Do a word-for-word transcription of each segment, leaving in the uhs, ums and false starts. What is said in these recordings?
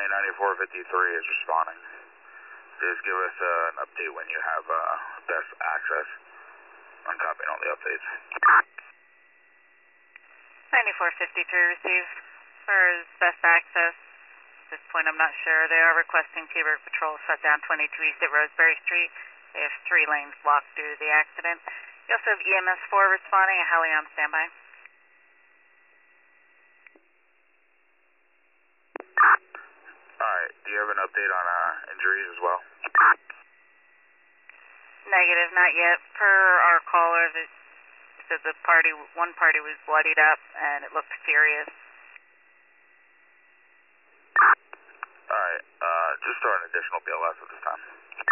ninety-four fifty-three is responding. Just give us uh, an update when you have uh, best access. I'm copying all the updates. ninety-four fifty-three received. As far as best access, at this point I'm not sure. They are requesting T-Bird Patrol shut down twenty-two East at Roseberry Street. They have three lanes blocked due to the accident. You also have E M S four responding, a heli on standby. Alright, do you have an update on uh, injuries as well? Negative, not yet. Per our caller, that said the party, one party was bloodied up and it looked serious. Alright, uh, just throw an additional B L S at this time.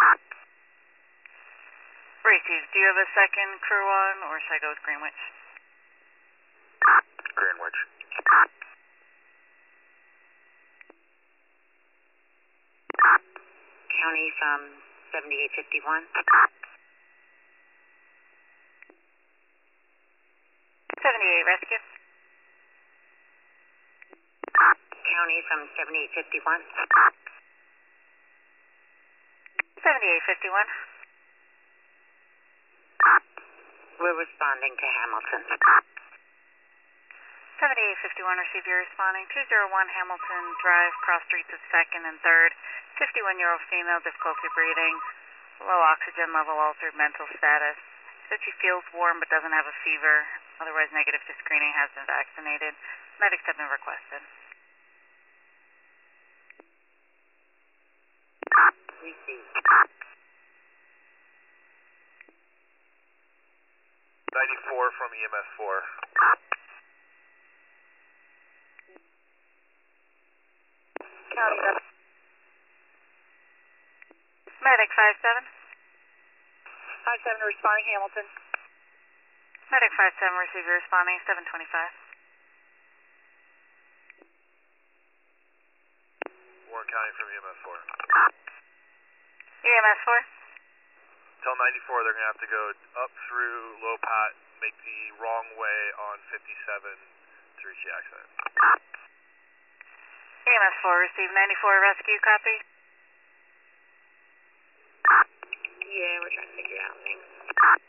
Received. Do you have a second crew on, or should I go with Greenwich? Greenwich. County from seventy-eight fifty-one. seventy-eight rescue. County from seventy-eight fifty-one. seventy-eight fifty-one. We're responding to Hamilton. seventy-eight fifty-one received, you're responding. two oh one Hamilton Drive, cross streets of second and third. fifty-one-year-old female, difficulty breathing, low oxygen level, altered mental status. Said she feels warm but doesn't have a fever. Otherwise negative to screening, has been vaccinated. Medics have been requested. Received. ninety-four from E M S four. County rep. Medic five seven. five seven responding Hamilton. Medic five seven received, you're responding. seven twenty-five. Warren County from E M S four. E M S four. Tell ninety-four they're going to have to go up through Low Pat, make the wrong way on fifty-seven to reach the accident. E M S four received. ninety-four rescue, copy. Yeah, we're trying to figure out things.